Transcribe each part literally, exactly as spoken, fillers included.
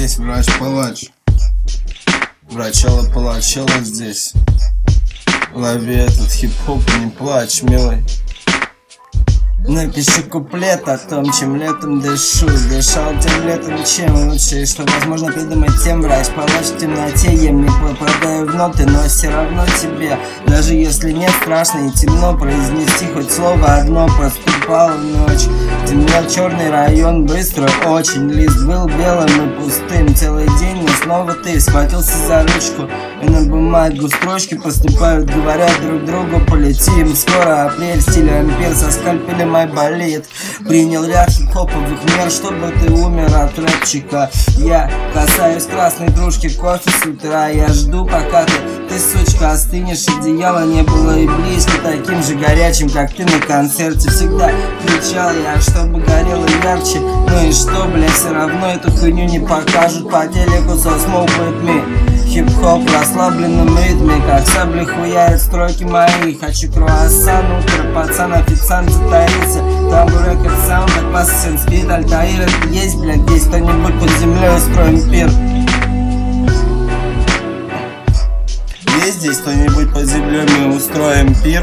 здесь врач-палач, врачела-палачела здесь. Лови этот хип-хоп, не плачь, милый. Напиши куплет о том, чем летом дышу. Дышал тем летом, чем лучше. И что возможно придумать тем врач-палач в темноте. Я не попадаю в ноты, но все равно тебе, даже если не страшно и темно, произнести хоть слово одно. Проступала ночь, темнел черный район быстро очень. Лист был белым и пустым целый день, но снова ты схватился за ручку. И на бумагу строчки поступают, говорят друг другу: полетим. Скоро апрель, стиль ампер со скальпелем болит. Принял ряд хип-хоповых мер, чтобы ты умер от рэпчика. Я касаюсь красной кружки кофе с утра. Я жду, пока ты, ты, сучка, остынешь. Одеяло не было и близко таким же горячим, как ты на концерте. Всегда кричал я, чтобы горело ярче. Ну и что, бля, все равно эту хуйню не покажут по телеку со Smoke With Me. Хип-хоп в расслабленном ритме, как сабли хуярят строки мои. Хочу круассан, утро, пацан, официант затаился. Там рэкет саунд, как Assassin's Creed, Альтаир. Это есть, блядь, здесь кто-нибудь под землей, устроим пир. Есть здесь кто-нибудь под землей, мы устроим пир.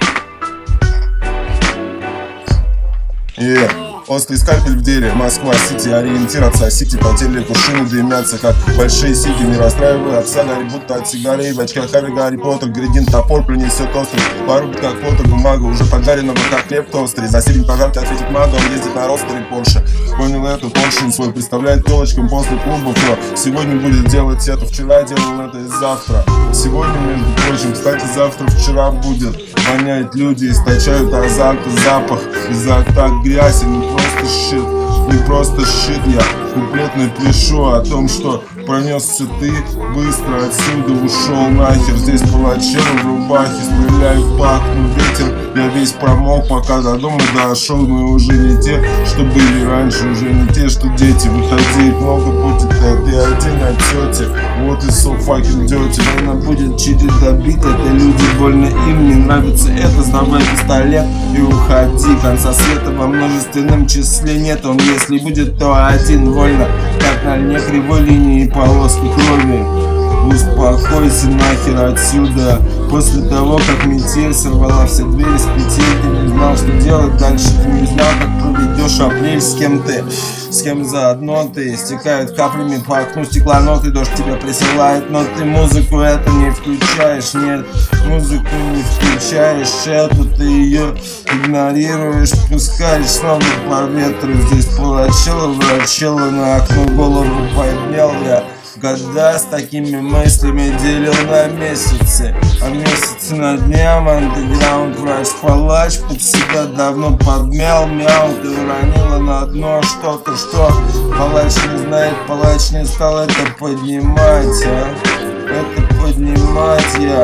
Yeah. Острый скальпель в деле, Москва-Сити, ориентир отца Сити. По телеку шины дымятся, как большие сити. Не расстраивай отца, Гарри, будто от сигарей. В очках Харри, Гарри Поттер, грядин топор принесет острый. Порубит как флотер, бумага уже поджаренного, как хлеб толстый. За сирень пожарки ответит мага, он ездит на ростере Порше. Понял эту поршень свой, представляет телочкам после клуба. Кто сегодня будет делать это, вчера делал это и завтра. Сегодня, между прочим, кстати, завтра, вчера будет. Воняют люди, источают азарт и запах. Из-за так грязь, и не просто щит, не просто щит. Я куплетно пишу о том, что пронесся ты быстро отсюда, ушел нахер. Здесь палачел в рубахе, стреляю в бак, ну ветер. Я весь промок, пока до дома дошел. Мы уже не те, что были раньше, уже не те, что дети. Выходи, их много будет, а ты один от тети. Вот и so fucking dirty. Она будет через добить, это люди больно, им не нравится это. Сдавай пистолет и уходи. Конца света во множественном числе нет. Он если будет, то один вольно, как на льне кривой линии полоски крови. Успокойся нахер отсюда. После того, как метель сорвала все двери с петель, ты не знал, что делать дальше. Ты не знал, как проведешь апрель, с кем ты, с кем заодно ты. Стекают каплями по окну стеклоноты, дождь тебя присылает, но ты музыку эту не включаешь. Нет, музыку не включаешь, эту ты ее игнорируешь. Пускаешь снова по ветру. Здесь палачела, врачела, на окно голову поднял я. Года с такими мыслями делил на месяцы, а месяцы на дням. Андеграунд, врач-палач под себя давно подмял. Мяу, ты уронила на дно что-то, что палач не знает, палач не стал это поднимать, а? Это поднимать я.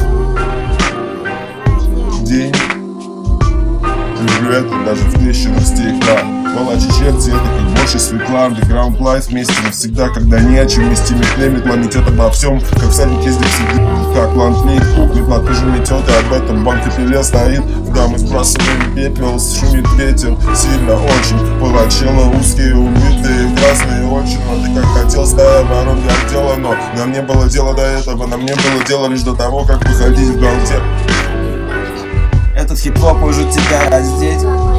День. Люблю это даже в трещинах стекла. Палачи черти, это как больше светла. Андеграунд лайф вместе навсегда, когда не о чем. Вместимый клемит, метет обо всем, как всадник ездит сидит, как ланфлейт. Метла тоже метет, и об этом банк пиле стоит. Да, мы сбрасываем пепел, шумит ветер сильно очень. Палачела узкие, убитые, красные очень. Но ты как хотел, стая ворон отдела, но нам не было дела до этого. Нам не было дела лишь до того, как выходить в галте. Этот хип-хоп может тебя раздеть.